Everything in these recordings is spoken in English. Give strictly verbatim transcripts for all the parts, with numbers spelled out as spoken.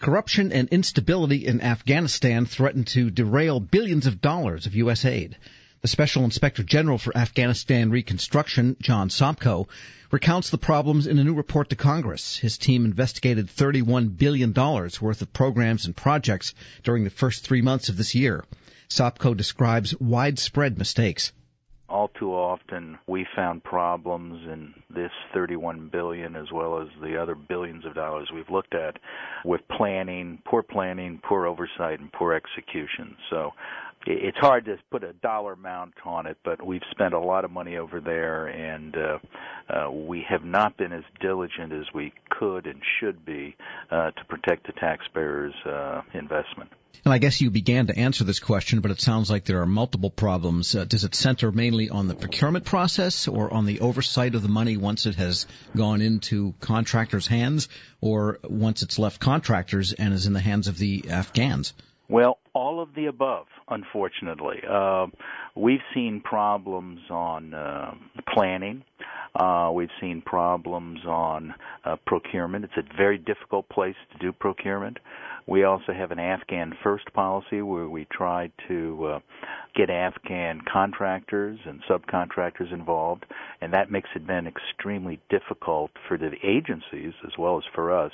Corruption and instability in Afghanistan threaten to derail billions of dollars of U S aid. The Special Inspector General for Afghanistan Reconstruction, John Sopko, recounts the problems in a new report to Congress. His team investigated thirty-one billion dollars worth of programs and projects during the first three months of this year. Sopko describes widespread mistakes. All too often, we found problems in this thirty-one billion dollars as well as the other billions of dollars we've looked at with planning, poor planning, poor oversight, and poor execution. So it's hard to put a dollar amount on it, but we've spent a lot of money over there, and uh, uh, we have not been as diligent as we could and should be uh, to protect the taxpayers' uh, investment. And I guess you began to answer this question, but it sounds like there are multiple problems. Uh, does it center mainly on the procurement process or on the oversight of the money once it has gone into contractors' hands, or once it's left contractors and is in the hands of the Afghans? Well, all of the above, unfortunately. Uh, we've seen problems on uh, planning. Uh, we've seen problems on uh, procurement. It's a very difficult place to do procurement. We also have an Afghan first policy where we try to uh, get Afghan contractors and subcontractors involved, and that makes it then extremely difficult for the agencies as well as for us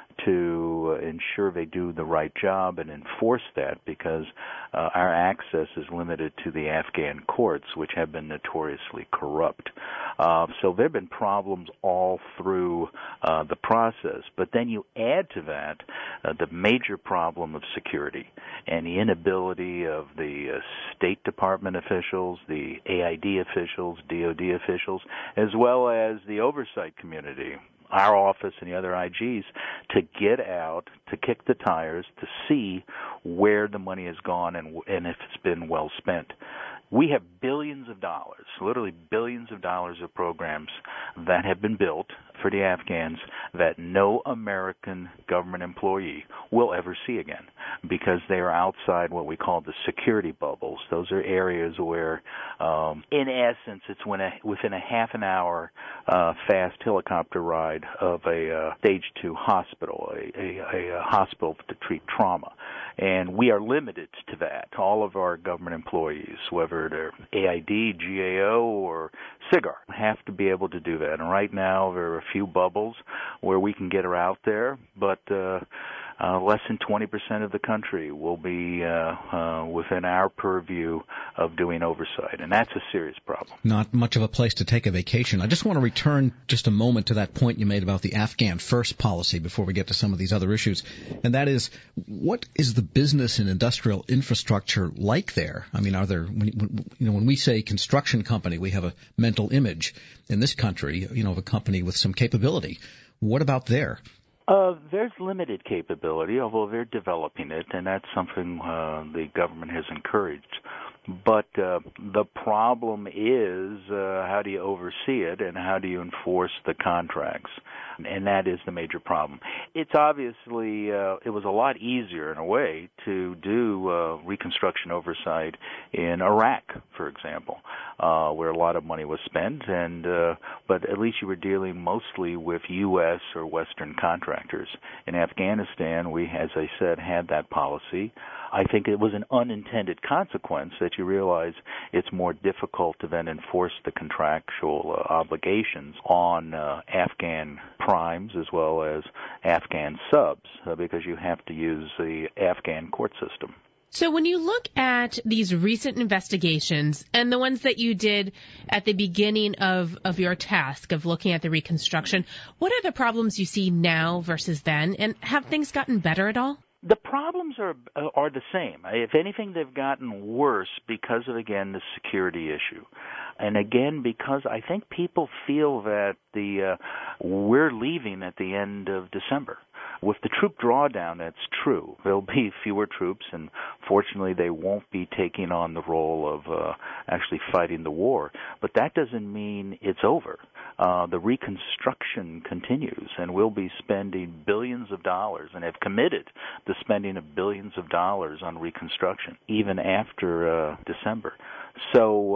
to ensure they do the right job and enforce that, because uh, our access is limited to the Afghan courts, which have been notoriously corrupt. Uh, so there have been problems all through uh, the process. But then you add to that uh, the major problem of security and the inability of the uh, State Department officials, the A I D officials, D O D officials, as well as the oversight community, our office and the other I Gs, to get out, to kick the tires, to see where the money has gone and, and if it's been well spent. We have billions of dollars, literally billions of dollars of programs that have been built for the Afghans that no American government employee will ever see again, because they are outside what we call the security bubbles. Those are areas where, um, in essence, it's when a, within a half an hour uh, fast helicopter ride of a uh, stage two hospital, a, a, a hospital to treat trauma. And we are limited to that. All of our government employees, whether they're A I D, G A O, or SIGAR, have to be able to do that. And right now there are a few bubbles where we can get her out there, but uh, uh, less than twenty percent of the country will be uh, uh, within our purview of doing oversight, and that's a serious problem. Not much of a place to take a vacation. I just want to return just a moment to that point you made about the Afghan first policy before we get to some of these other issues, and that is, what is the business and industrial infrastructure like there? I mean, are there, when, you know, when we say construction company, we have a mental image in this country, you know, of a company with some capability. What about there? Uh, there's limited capability, although they're developing it, and that's something uh, the government has encouraged. But uh, the problem is uh, how do you oversee it and how do you enforce the contracts? And that is the major problem. It's obviously, uh, it was a lot easier in a way to do uh, reconstruction oversight in Iraq, for example, uh, where a lot of money was spent, and uh, but at least you were dealing mostly with U S or Western contractors. In Afghanistan, we, as I said, had that policy. I think it was an unintended consequence that you realize it's more difficult to then enforce the contractual uh, obligations on uh, Afghan primes as well as Afghan subs, uh, because you have to use the Afghan court system. So when you look at these recent investigations and the ones that you did at the beginning of, of your task of looking at the reconstruction, what are the problems you see now versus then, and have things gotten better at all? The problems are are the same. If anything, they've gotten worse because of, again, the security issue. And again, because I think people feel that the uh, we're leaving at the end of December. With the troop drawdown, that's true. There'll be fewer troops, and fortunately they won't be taking on the role of uh, actually fighting the war. But that doesn't mean it's over. Uh, the reconstruction continues, and we'll be spending billions of dollars and have committed to spending of billions of dollars on reconstruction, even after uh, December. So uh,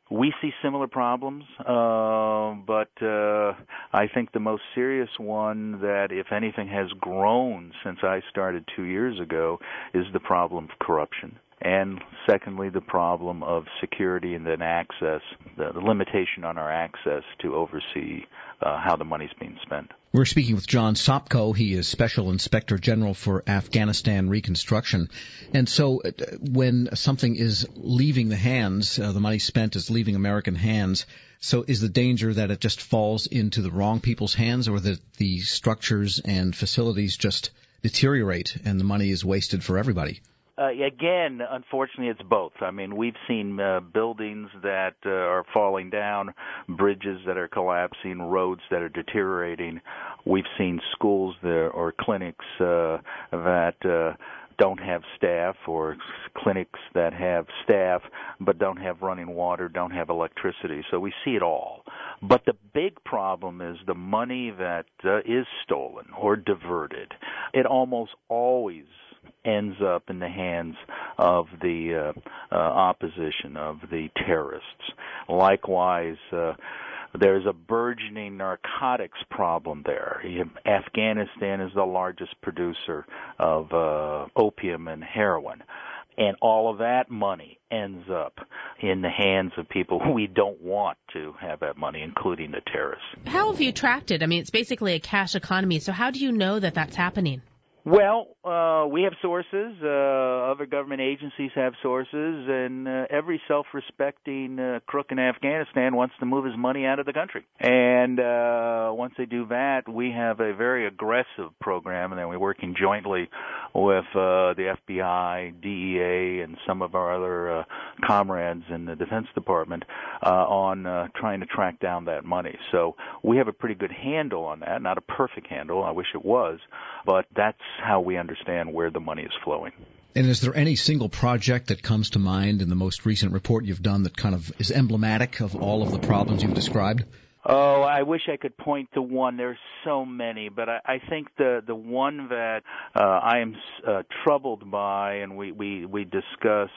We see similar problems, uh, but uh, I think the most serious one that, if anything, has grown since I started two years ago is the problem of corruption. And secondly, the problem of security and then access, the, the limitation on our access to oversee uh, how the money's being spent. We're speaking with John Sopko. He is Special Inspector General for Afghanistan Reconstruction. And so uh, when something is leaving the hands, uh, the money spent is leaving American hands, so is the danger that it just falls into the wrong people's hands, or that the structures and facilities just deteriorate and the money is wasted for everybody? Uh, again, unfortunately, it's both. I mean, we've seen uh, buildings that uh, are falling down, bridges that are collapsing, roads that are deteriorating. We've seen schools there or clinics uh, that uh, don't have staff, or clinics that have staff but don't have running water, don't have electricity. So we see it all. But the big problem is the money that uh, is stolen or diverted. It almost always ends up in the hands of the uh, uh, opposition, of the terrorists. Likewise, uh, there's a burgeoning narcotics problem there. Afghanistan is the largest producer of uh, opium and heroin. And all of that money ends up in the hands of people who we don't want to have that money, including the terrorists. How have you tracked it? I mean, it's basically a cash economy. So how do you know that that's happening? Well, uh, we have sources. Uh, other government agencies have sources, and uh, every self-respecting uh, crook in Afghanistan wants to move his money out of the country. And uh, once they do that, we have a very aggressive program, and then we're working jointly with uh, the F B I, D E A, and some of our other uh, comrades in the Defense Department uh, on uh, trying to track down that money. So we have a pretty good handle on that. Not a perfect handle. I wish it was, but that's how we understand where the money is flowing. And is there any single project that comes to mind in the most recent report you've done that kind of is emblematic of all of the problems you've described? Oh, I wish I could point to one. There's so many, but I, I think the the one that uh, I am uh, troubled by, and we we we discuss,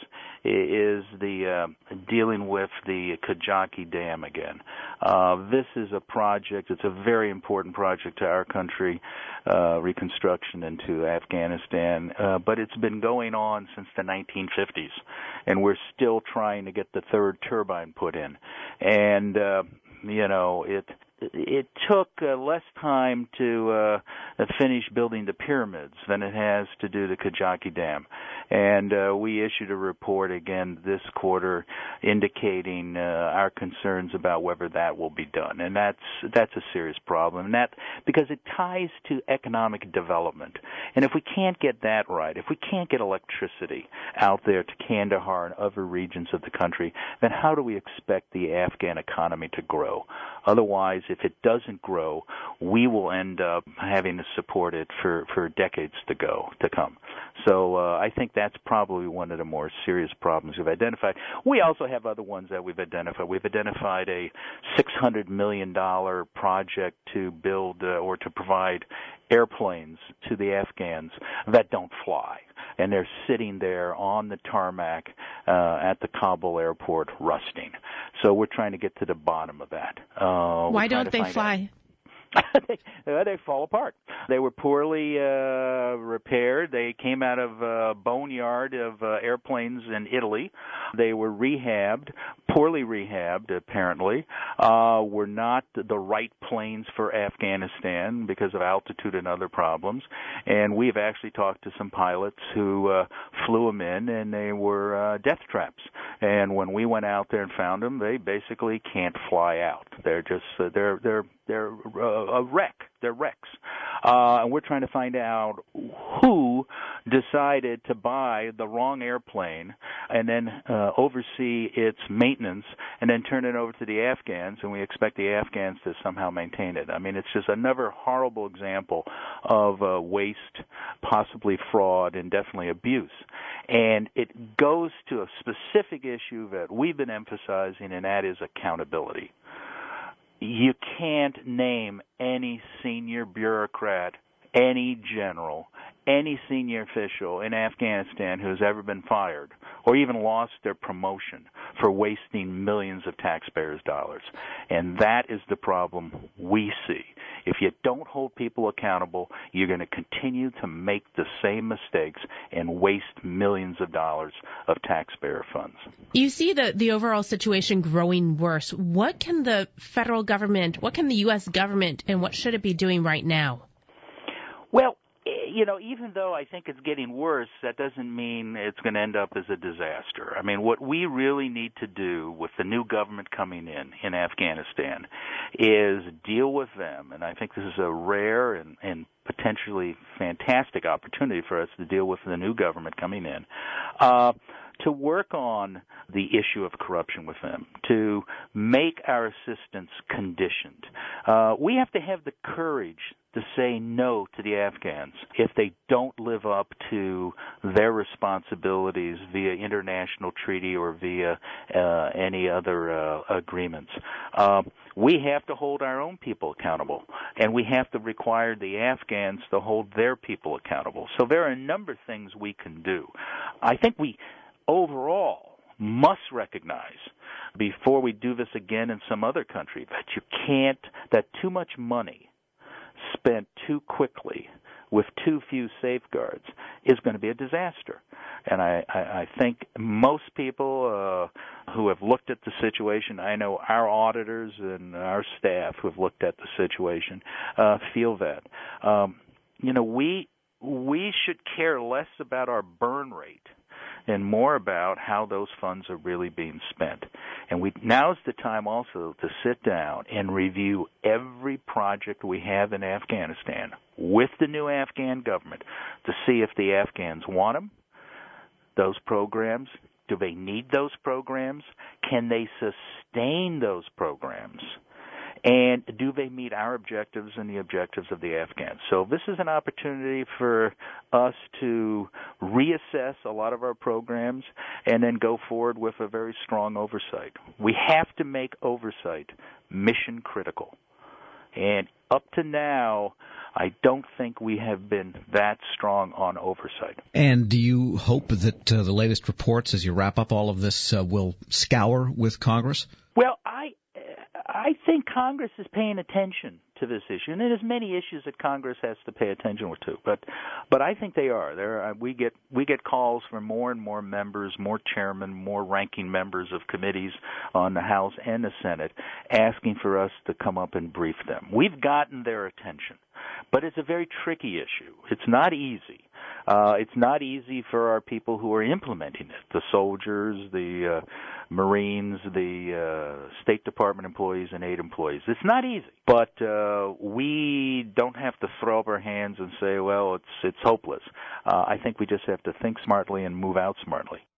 is the uh, dealing with the Kajaki Dam again. Uh, this is a project. It's a very important project to our country, uh, reconstruction into Afghanistan. Uh, but it's been going on since the nineteen fifties, and we're still trying to get the third turbine put in, and. Uh, You know, it it took uh, less time to uh, finish building the pyramids than it has to do the Kajaki Dam. And uh, we issued a report again this quarter indicating uh, our concerns about whether that will be done. And that's that's a serious problem. And that because it ties to economic development. And if we can't get that right, if we can't get electricity out there to Kandahar and other regions of the country, then how do we expect the Afghan economy to grow? Otherwise, if it doesn't grow, we will end up having to support it for, for decades to go, to come. So uh, I think that's probably one of the more serious problems we've identified. We also have other ones that we've identified. We've identified a six hundred million dollars project to build uh, or to provide airplanes to the Afghans that don't fly. And they're sitting there on the tarmac uh, at the Kabul airport rusting. So we're trying to get to the bottom of that. Uh, Why don't they fly? they, they fall apart. They were poorly uh, repaired. They came out of a boneyard of uh, airplanes in Italy. They were rehabbed, poorly rehabbed apparently, uh, were not the right planes for Afghanistan because of altitude and other problems. And we've actually talked to some pilots who uh, flew them in, and they were uh, death traps. And when we went out there and found them, they basically can't fly out. They're just uh, they're they're they're uh, a wreck. They're wrecks. Uh, and we're trying to find out who decided to buy the wrong airplane and then uh, oversee its maintenance and then turn it over to the Afghans, and we expect the Afghans to somehow maintain it. I mean, it's just another horrible example of uh, waste, possibly fraud, and definitely abuse. And it goes to a specific issue that we've been emphasizing, and that is accountability. You can't name any senior bureaucrat, any general, any senior official in Afghanistan who's ever been fired or even lost their promotion for wasting millions of taxpayers' dollars. And that is the problem we see. If you don't hold people accountable, you're going to continue to make the same mistakes and waste millions of dollars of taxpayer funds. You see the, the overall situation growing worse. What can the federal government, what can the U S government, and what should it be doing right now? Well, you know, even though I think it's getting worse, that doesn't mean it's going to end up as a disaster. I mean, what we really need to do with the new government coming in in Afghanistan is deal with them, and I think this is a rare and, and potentially fantastic opportunity for us to deal with the new government coming in, uh, to work on the issue of corruption with them, to make our assistance conditioned. Uh, we have to have the courage to say no to the Afghans if they don't live up to their responsibilities via international treaty or via uh, any other uh, agreements. Uh, we have to hold our own people accountable, and we have to require the Afghans to hold their people accountable. So there are a number of things we can do. I think we overall must recognize before we do this again in some other country that you can't, that too much money spent too quickly with too few safeguards is going to be a disaster. And I, I, I think most people uh, who have looked at the situation, I know our auditors and our staff who have looked at the situation, uh, feel that. Um, you know, we we should care less about our burn rate and more about how those funds are really being spent. And we now's the time also to sit down and review every project we have in Afghanistan with the new Afghan government to see if the Afghans want them, those programs. Do they need those programs? Can they sustain those programs? And do they meet our objectives and the objectives of the Afghans? So this is an opportunity for us to reassess a lot of our programs and then go forward with a very strong oversight. We have to make oversight mission critical. And up to now, I don't think we have been that strong on oversight. And do you hope that uh, the latest reports, as you wrap up all of this, uh, will scour with Congress? Well, I I think Congress is paying attention to this issue, and there's many issues that Congress has to pay attention to, but but I think they are. There, are, we get we get calls from more and more members, more chairmen, more ranking members of committees on the House and the Senate, asking for us to come up and brief them. We've gotten their attention, but it's a very tricky issue. It's not easy. Uh, it's not easy for our people who are implementing it, the soldiers, the uh, Marines, the uh, State Department employees and aid employees. It's not easy, but uh, we don't have to throw up our hands and say, well, it's it's hopeless. Uh, I think we just have to think smartly and move out smartly.